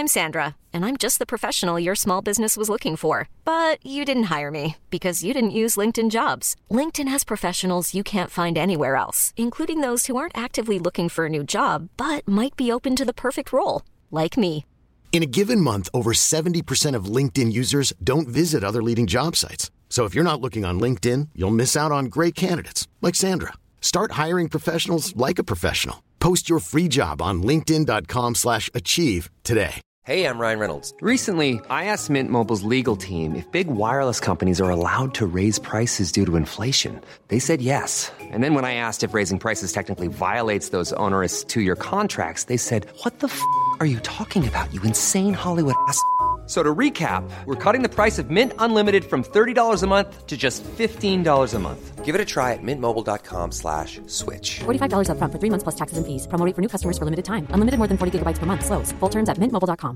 I'm Sandra, and I'm just the professional your small business was looking for. But you didn't hire me because you didn't use LinkedIn Jobs. LinkedIn has professionals you can't find anywhere else, including those who aren't actively looking for a new job, but might be open to the perfect role, like me. In a given month, over 70% of LinkedIn users don't visit other leading job sites. So if you're not looking on LinkedIn, you'll miss out on great candidates like Sandra. Start hiring professionals like a professional. Post your free job on linkedin.com/achieve today. Hey, I'm Ryan Reynolds. Recently, I asked Mint Mobile's legal team if big wireless companies are allowed to raise prices due to inflation. They said yes. And then when I asked if raising prices technically violates those onerous two-year contracts, they said, "What the f*** are you talking about, you insane Hollywood ass?" So to recap, we're cutting the price of Mint Unlimited from $30 a month to just $15 a month. Give it a try at mintmobile.com/switch. $45 up front for 3 months plus taxes and fees. Promo rate for new customers for limited time. Unlimited more than 40 gigabytes per month. Slows full terms at mintmobile.com.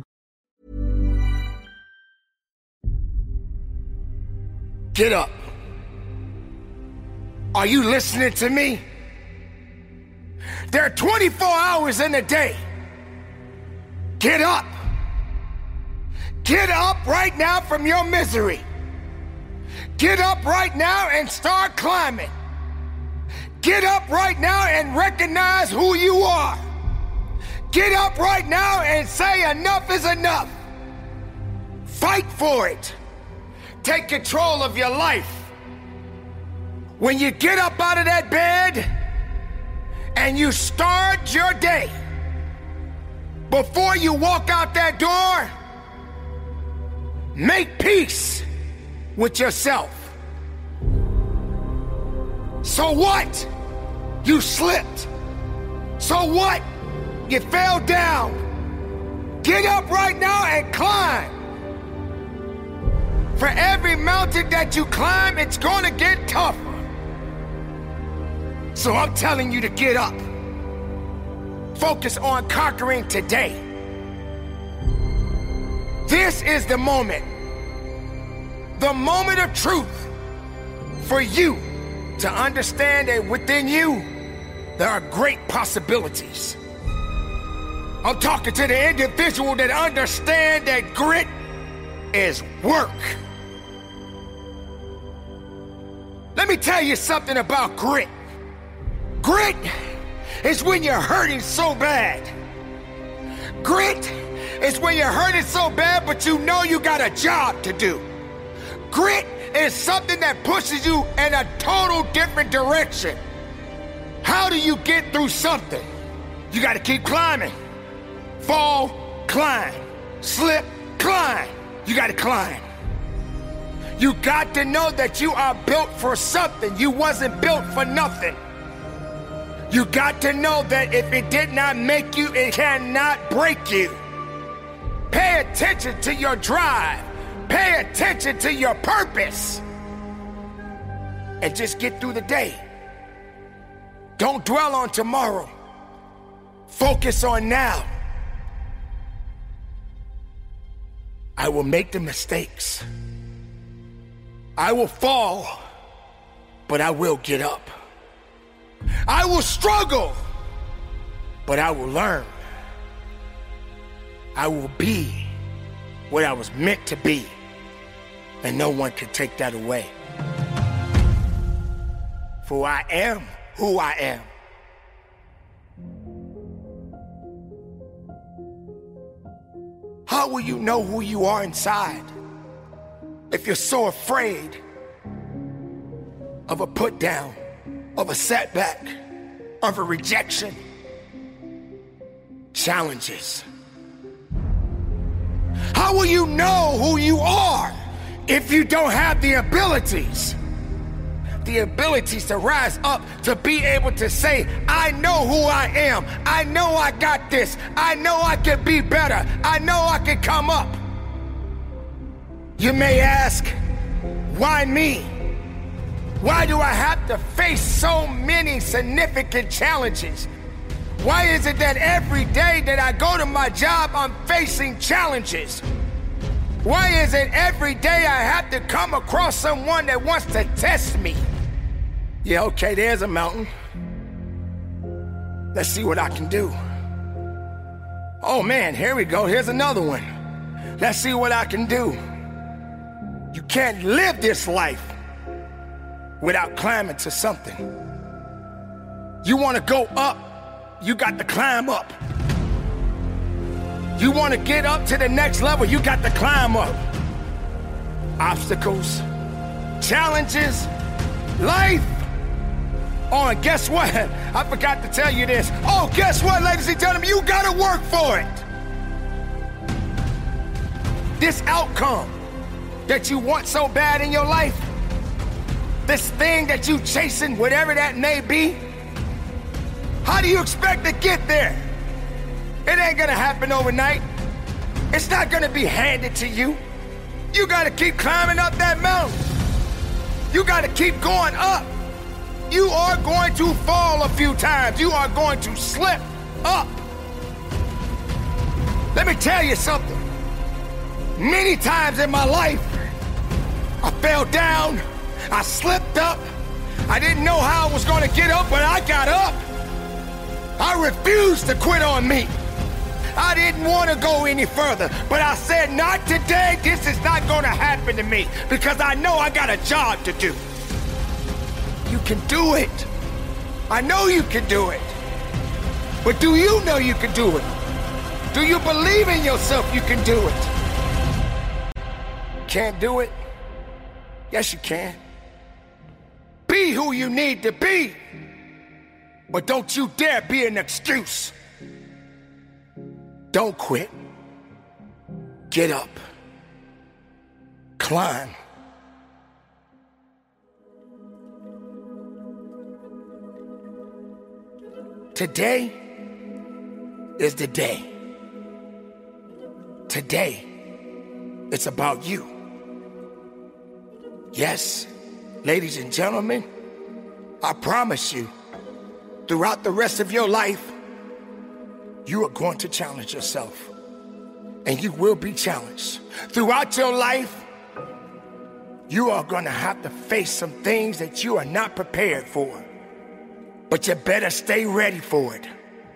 Get up. Are you listening to me? There are 24 hours in a day. Get up. Get up right now from your misery. Get up right now and start climbing. Get up right now and recognize who you are. Get up right now and say enough is enough. Fight for it. Take control of your life. When you get up out of that bed and you start your day, before you walk out that door, make peace with yourself. So what? You slipped. So what? You fell down. Get up right now and climb. For every mountain that you climb, it's gonna get tougher. So I'm telling you to get up. Focus on conquering today. This is the moment of truth for you to understand that within you, there are great possibilities. I'm talking to the individual that understands that grit is work. Let me tell you something about grit. Grit is when you're hurting so bad. Grit is when you're hurting so bad, but you know you got a job to do. Grit is something that pushes you in a total different direction. How do you get through something? You got to keep climbing. Fall, climb. Slip, climb. You got to climb. You got to know that you are built for something. You wasn't built for nothing. You got to know that if it did not make you, it cannot break you. Pay attention to your drive. Pay attention to your purpose. And just get through the day. Don't dwell on tomorrow. Focus on now. I will make the mistakes. I will fall, but I will get up. I will struggle, but I will learn. I will be what I was meant to be, and no one can take that away. For I am who I am. How will you know who you are inside if you're so afraid of a put down, of a setback, of a rejection? Challenges. How will you know who you are if you don't have the abilities? The abilities to rise up, to be able to say, I know who I am. I know I got this. I know I can be better. I know I can come up. You may ask, why me? Why do I have to face so many significant challenges? Why is it that every day that I go to my job, I'm facing challenges? Why is it every day I have to come across someone that wants to test me? Yeah, okay, there's a mountain. Let's see what I can do. Oh man, here we go. Here's another one. Let's see what I can do. You can't live this life without climbing to something. You want to go up, you got to climb up. You want to get up to the next level, you got to climb up. Obstacles, challenges, life. Oh, and guess what? I forgot to tell you this. Oh, guess what, ladies and gentlemen? You gotta work for it. This outcome that you want so bad in your life, this thing that you chasing, whatever that may be, how do you expect to get there? It ain't gonna happen overnight. It's not gonna be handed to you. You gotta keep climbing up that mountain. You gotta keep going up. You are going to fall a few times. You are going to slip up. Let me tell you something. Many times in my life, I fell down, I slipped up. I didn't know how I was going to get up, but I got up. I refused to quit on me. I didn't want to go any further, but I said, not today. This is not going to happen to me because I know I got a job to do. You can do it. I know you can do it. But do you know you can do it? Do you believe in yourself you can do it? Can't do it? Yes, you can. Be who you need to be. But don't you dare be an excuse. Don't quit. Get up. Climb. Today is the day. Today, it's about you. Yes, ladies and gentlemen, I promise you, throughout the rest of your life, you are going to challenge yourself. And you will be challenged. Throughout your life, you are going to have to face some things that you are not prepared for. But you better stay ready for it.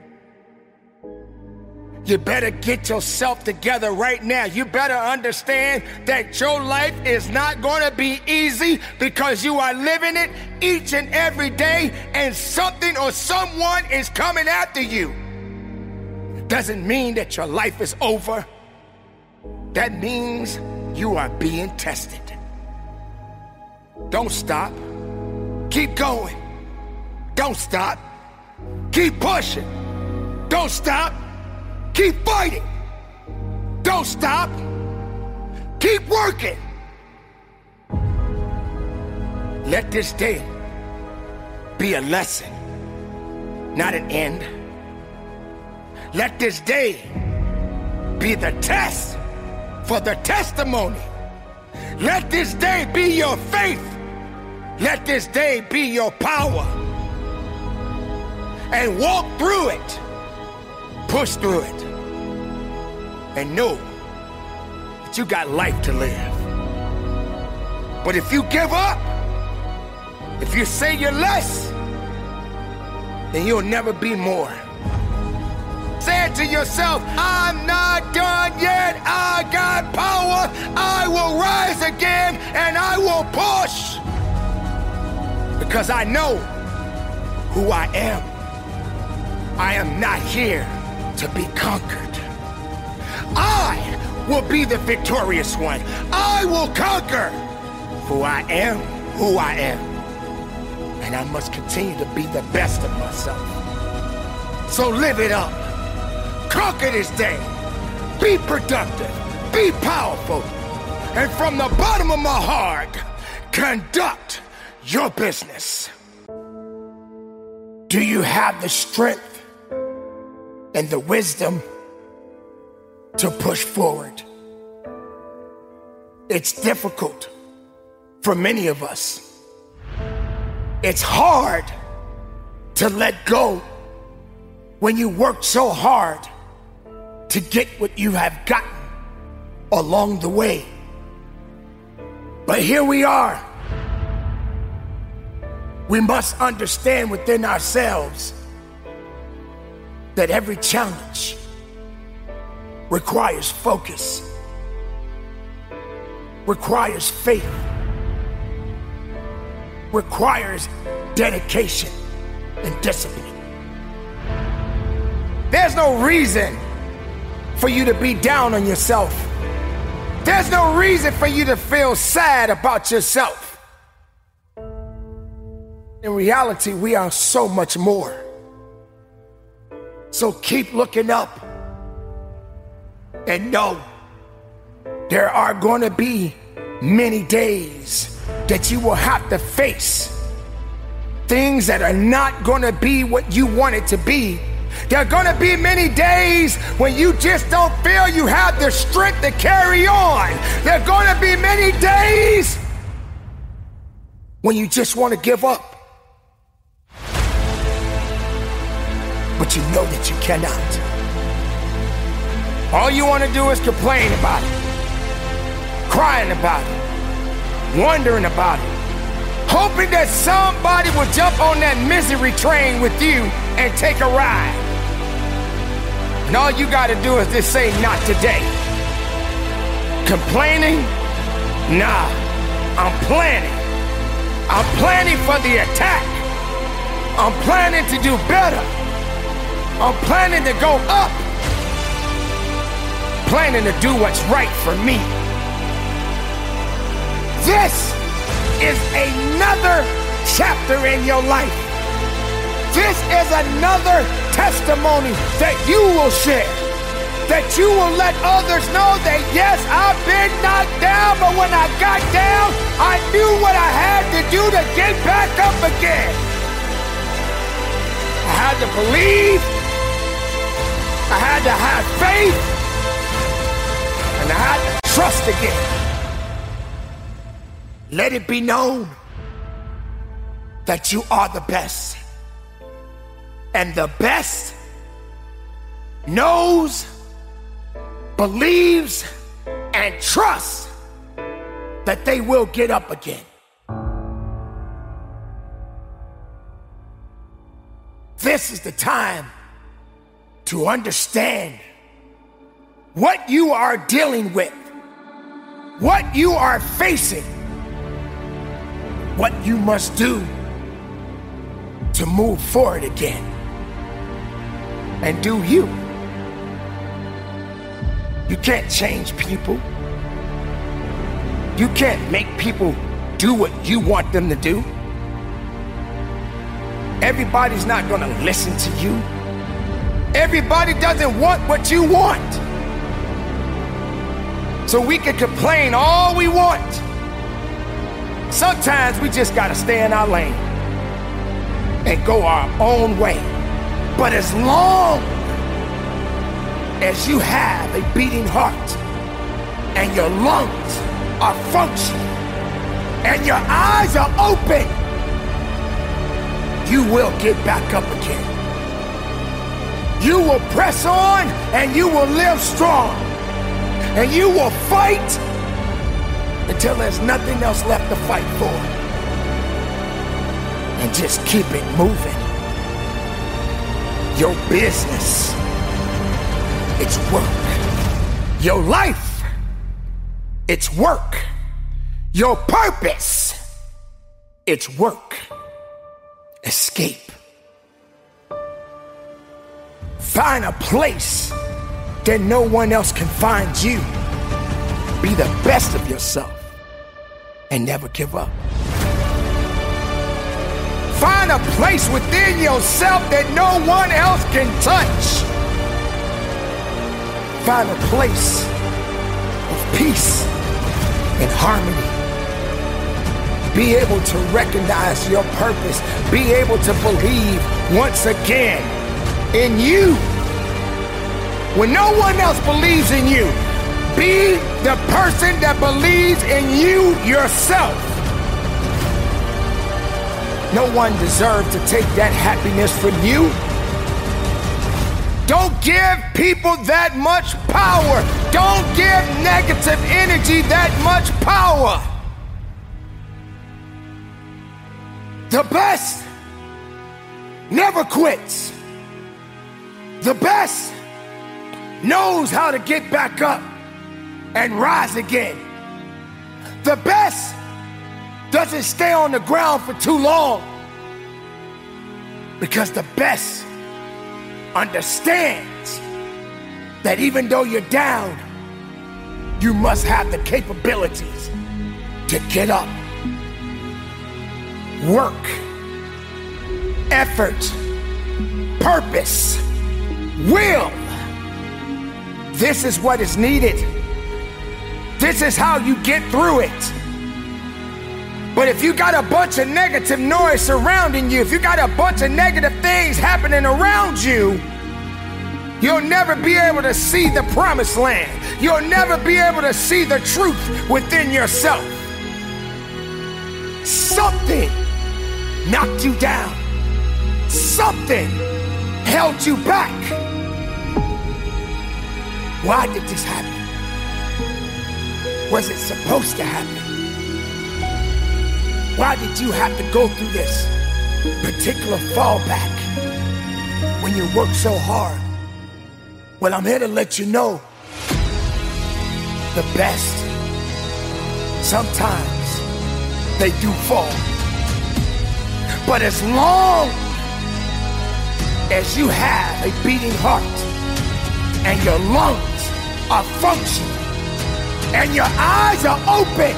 You better get yourself together right now. You better understand that your life is not going to be easy because you are living it each and every day and something or someone is coming after you. It doesn't mean that your life is over. That means you are being tested. Don't stop. Keep going. Don't stop. Keep pushing. Don't stop. Keep fighting. Don't stop. Keep working. Let this day be a lesson, not an end. Let this day be the test for the testimony. Let this day be your faith. Let this day be your power. And walk through it. Push through it. And know that you got life to live. But if you give up, if you say you're less, then you'll never be more. Say it to yourself, I'm not done yet. I got power. I will rise again and I will push. Because I know who I am. I am not here to be conquered. I will be the victorious one. I will conquer. For I am who I am. And I must continue to be the best of myself. So live it up. Conquer this day. Be productive. Be powerful. And from the bottom of my heart, conduct your business. Do you have the strength and the wisdom to push forward? It's difficult for many of us. It's hard to let go when you work so hard to get what you have gotten along the way. But here we are. We must understand within ourselves that every challenge requires focus, requires faith, requires dedication and discipline. There's no reason for you to be down on yourself. There's no reason for you to feel sad about yourself. In reality, we are so much more. So keep looking up and know there are going to be many days that you will have to face things that are not going to be what you want it to be. There are going to be many days when you just don't feel you have the strength to carry on. There are going to be many days when you just want to give up. But you know that you cannot. All you want to do is complain about it, crying about it, wondering about it, hoping that somebody will jump on that misery train with you and take a ride. And all you got to do is just say, not today. Complaining? Nah, I'm planning. I'm planning for the attack. I'm planning to do better. I'm planning to go up. Planning to do what's right for me. This is another chapter in your life. This is another testimony that you will share. That you will let others know that yes, I've been knocked down, but when I got down, I knew what I had to do to get back up again. I had to believe. I had to have faith, and I had to trust again. Let it be known that you are the best. And the best knows, believes, and trusts that they will get up again. This is the time to understand what you are dealing with, what you are facing, what you must do to move forward again and do you. You can't change people. You can't make people do what you want them to do. Everybody's not going to listen to you. Everybody doesn't want what you want. So we can complain all we want. Sometimes we just gotta stay in our lane and go our own way. But as long as you have a beating heart and your lungs are functioning and your eyes are open, you will get back up again. You will press on and you will live strong. And you will fight until there's nothing else left to fight for. And just keep it moving. Your business, it's work. Your life, it's work. Your purpose, it's work. Escape. Find a place that no one else can find you. Be the best of yourself and never give up. Find a place within yourself that no one else can touch. Find a place of peace and harmony. Be able to recognize your purpose. Be able to believe once again in you. When no one else believes in you, be the person that believes in you yourself. No one deserves to take that happiness from you. Don't give people that much power. Don't give negative energy that much power. The best never quits. The best knows how to get back up and rise again. The best doesn't stay on the ground for too long, because the best understands that even though you're down, you must have the capabilities to get up. Work, effort, purpose, will. This is what is needed. This is how you get through it. But if you got a bunch of negative noise surrounding you, if you got a bunch of negative things happening around you, you'll never be able to see the promised land. You'll never be able to see the truth within yourself. Something knocked you down. Something held you back. Why did this happen? Was it supposed to happen? Why did you have to go through this particular fallback when you work so hard? Well, I'm here to let you know the best, sometimes they do fall. But as long as you have a beating heart and your lungs are functioning and your eyes are open,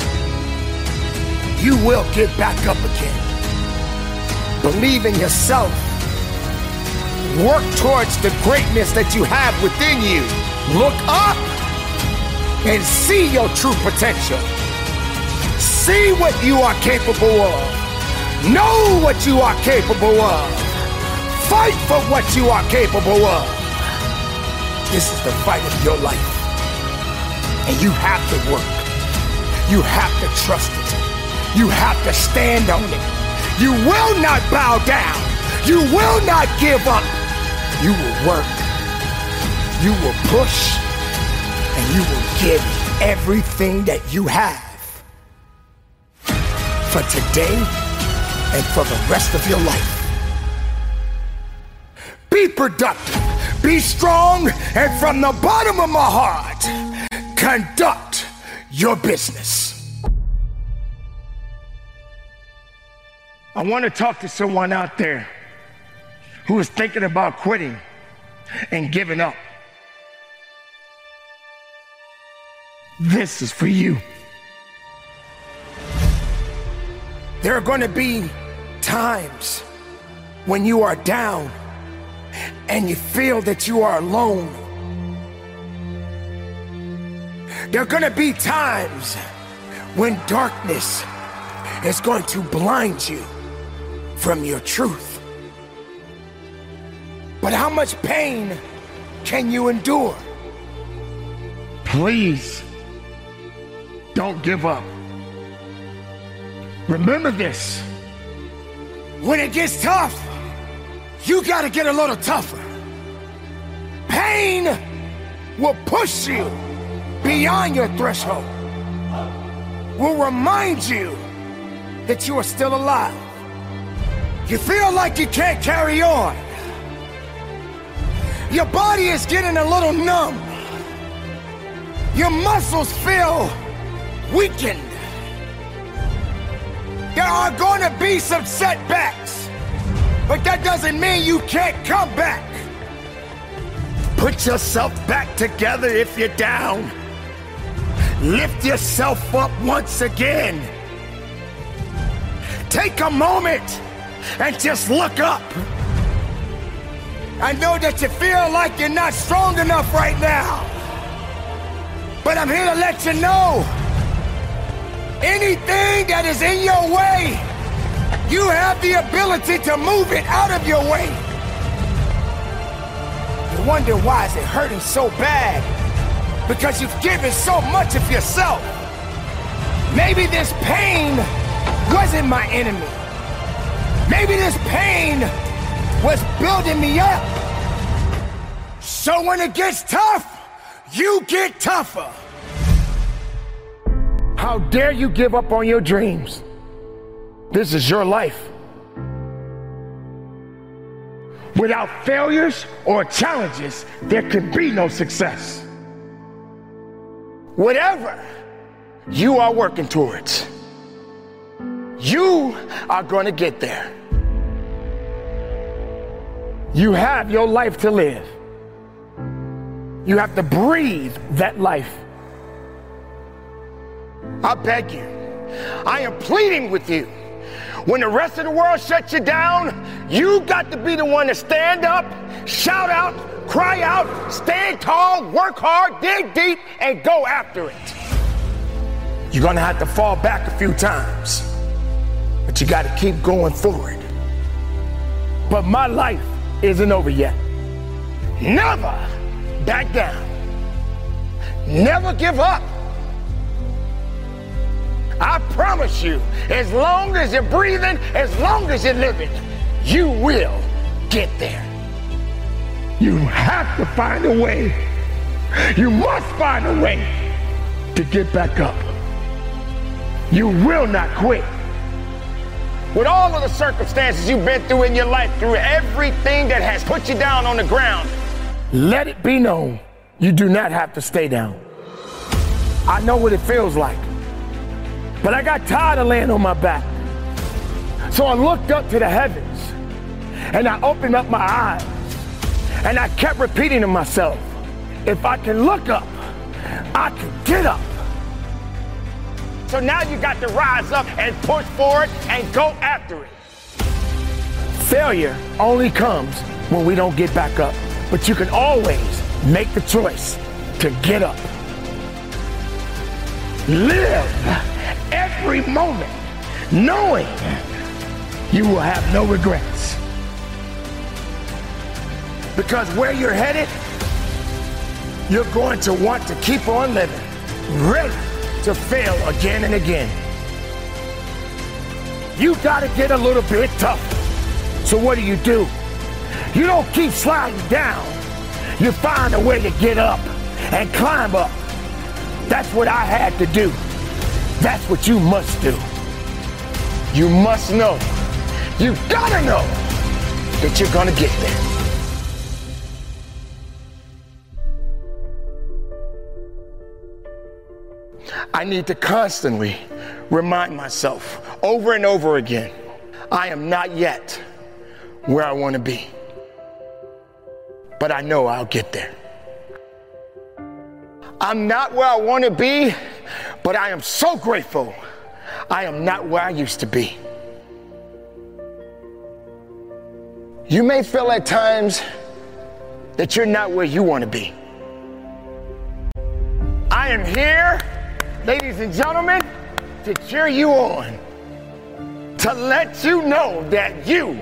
you will get back up again. Believe in yourself. Work towards the greatness that you have within you. Look up and see your true potential. See what you are capable of. Know what you are capable of. Fight for what you are capable of. This is the fight of your life. And you have to work. You have to trust it. You have to stand on it. You will not bow down. You will not give up. You will work. You will push. And you will give everything that you have for today and for the rest of your life. Be productive. Be strong. And from the bottom of my heart, conduct your business. I want to talk to someone out there who is thinking about quitting and giving up. This is for you. There are going to be times when you are down and you feel that you are alone. There are going to be times when darkness is going to blind you from your truth. But how much pain can you endure? Please don't give up. Remember this. When it gets tough, you gotta get a little tougher. Pain will push you beyond your threshold. Will remind you that you are still alive. You feel like you can't carry on. Your body is getting a little numb. Your muscles feel weakened. There are going to be some setbacks, but that doesn't mean you can't come back. Put yourself back together if you're down. Lift yourself up once again. Take a moment and just look up. I know that you feel like you're not strong enough right now, but I'm here to let you know, anything that is in your way, you have the ability to move it out of your way. You wonder why is it hurting so bad? Because you've given so much of yourself. Maybe this pain wasn't my enemy. Maybe this pain was building me up. So when it gets tough, you get tougher. How dare you give up on your dreams? This is your life. Without failures or challenges, there can be no success. Whatever you are working towards, you are going to get there. You have your life to live. You have to breathe that life. I beg you, I am pleading with you. When the rest of the world shuts you down, you got to be the one to stand up, shout out, cry out, stand tall, work hard, dig deep, and go after it. You're gonna have to fall back a few times, but you gotta keep going forward. But my life isn't over yet. Never back down. Never give up. I promise you, as long as you're breathing, as long as you're living, you will get there. You have to find a way. You must find a way to get back up. You will not quit. With all of the circumstances you've been through in your life, through everything that has put you down on the ground, let it be known you do not have to stay down. I know what it feels like. But I got tired of laying on my back. So I looked up to the heavens and I opened up my eyes and I kept repeating to myself, if I can look up, I can get up. So now you got to rise up and push forward and go after it. Failure only comes when we don't get back up, but you can always make the choice to get up. Live every moment knowing you will have no regrets. Because where you're headed, you're going to want to keep on living, ready to fail again and again. You gotta get a little bit tougher. So what do? You don't keep sliding down. You find a way to get up and climb up. That's what I had to do. That's what you must do. You must know. You gotta know that you're gonna get there. I need to constantly remind myself over and over again, I am not yet where I want to be, but I know I'll get there. I'm not where I want to be, but I am so grateful I am not where I used to be. You may feel at times that you're not where you want to be. I am here, ladies and gentlemen, to cheer you on, to let you know that you,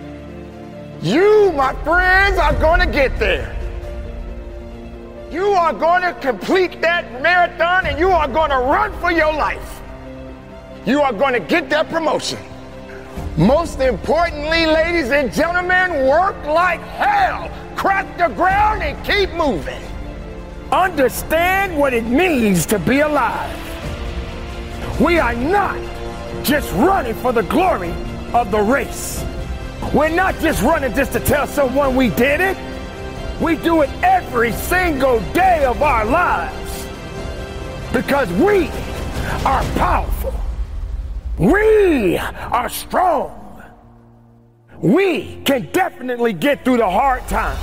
my friends, are going to get there. You are going to complete that marathon and you are going to run for your life. You are going to get that promotion. Most importantly, ladies and gentlemen, work like hell. Crack the ground and keep moving. Understand what it means to be alive. We are not just running for the glory of the race. We're not just running just to tell someone we did it. We do it every single day of our lives because we are powerful. We are strong. We can definitely get through the hard times.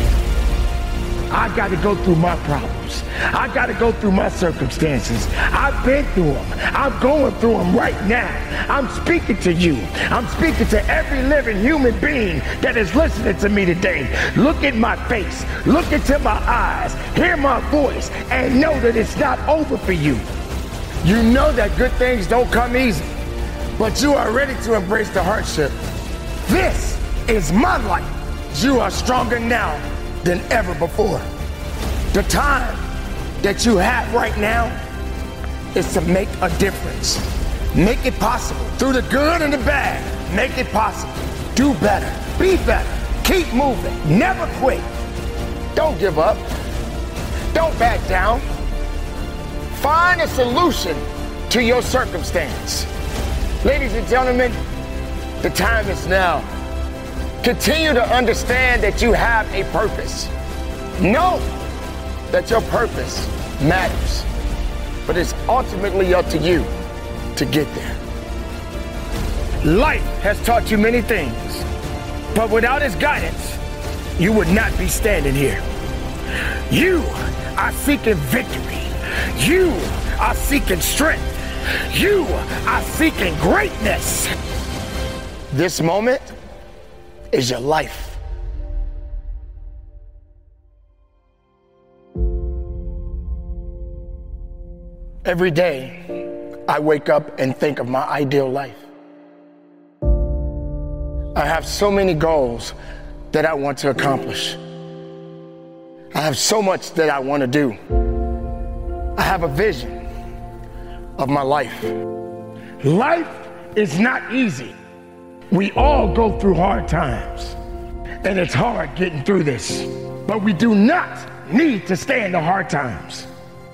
I got to go through my problems. I got to go through my circumstances. I've been through them. I'm going through them right now. I'm speaking to you. I'm speaking to every living human being that is listening to me today. Look at my face. Look into my eyes. Hear my voice and know that it's not over for you. You know that good things don't come easy, but you are ready to embrace the hardship. This is my life. You are stronger now than ever before. The time that you have right now is to make a difference. Make it possible. Through the good and the bad, make it possible. Do better. Be better. Keep moving. Never quit. Don't give up. Don't back down. Find a solution to your circumstance. Ladies and gentlemen, the time is now. Continue to understand that you have a purpose. Know that your purpose matters, but it's ultimately up to you to get there. Life has taught you many things, but without its guidance, you would not be standing here. You are seeking victory. You are seeking strength. You are seeking greatness. This moment is your life. Every day, I wake up and think of my ideal life. I have so many goals that I want to accomplish. I have so much that I want to do. I have a vision of my life. Life is not easy. We all go through hard times, and it's hard getting through this, but we do not need to stay in the hard times.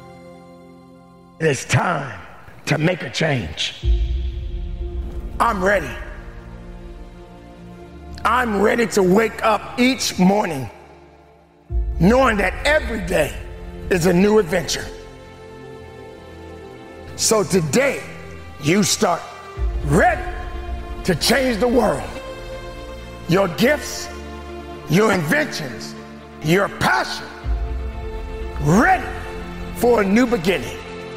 It's time to make a change. I'm ready. I'm ready to wake up each morning knowing that every day is a new adventure. So today, you start ready to change the world. Your gifts, your inventions, your passion, ready for a new beginning.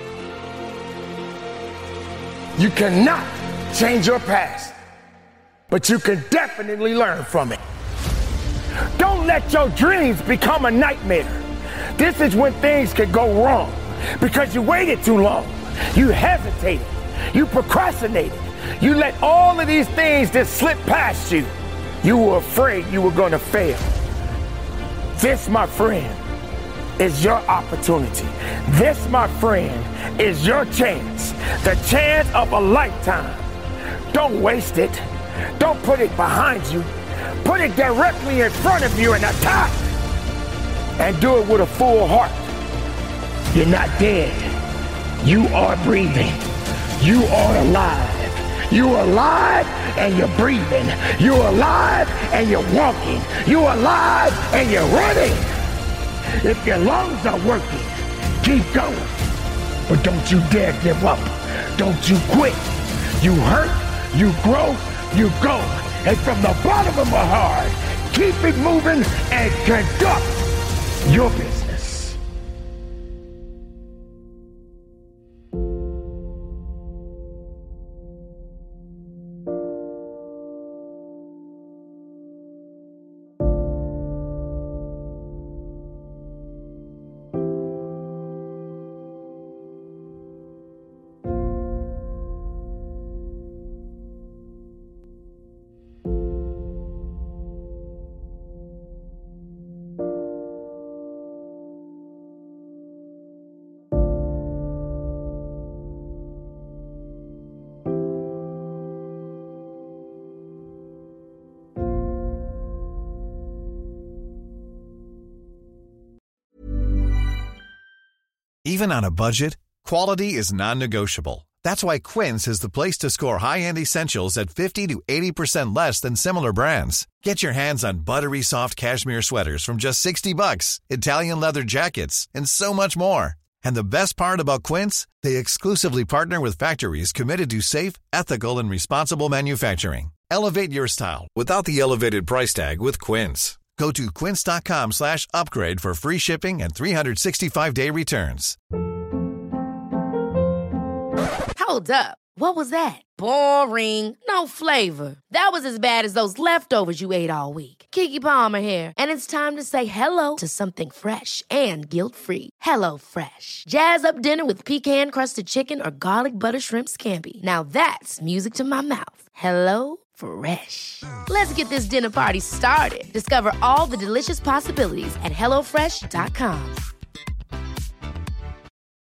You cannot change your past, but you can definitely learn from it. Don't let your dreams become a nightmare. This is when things can go wrong because you waited too long. You hesitated. You procrastinated. You let all of these things just slip past you. You were afraid you were going to fail. This, my friend, is your opportunity. This, my friend, is your chance. The chance of a lifetime. Don't waste it. Don't put it behind you. Put it directly in front of you and attack. And do it with a full heart. You're not dead. You are breathing. You are alive. You're alive and you're breathing. You're alive and you're walking. You're alive and you're running. If your lungs are working, keep going. But don't you dare give up. Don't you quit. You hurt, you grow, you go. And from the bottom of my heart, keep it moving and conduct your business. Even on a budget, quality is non-negotiable. That's why Quince is the place to score high-end essentials at 50 to 80% less than similar brands. Get your hands on buttery soft cashmere sweaters from just $60, Italian leather jackets, and so much more. And the best part about Quince, they exclusively partner with factories committed to safe, ethical, and responsible manufacturing. Elevate your style without the elevated price tag with Quince. Go to quince.com/upgrade for free shipping and 365-day returns. Hold up. What was that? Boring. No flavor. That was as bad as those leftovers you ate all week. Keke Palmer here. And it's time to say hello to something fresh and guilt-free. HelloFresh. Jazz up dinner with pecan-crusted chicken or garlic butter shrimp scampi. Now that's music to my mouth. HelloFresh. Let's get this dinner party started. Discover all the delicious possibilities at HelloFresh.com.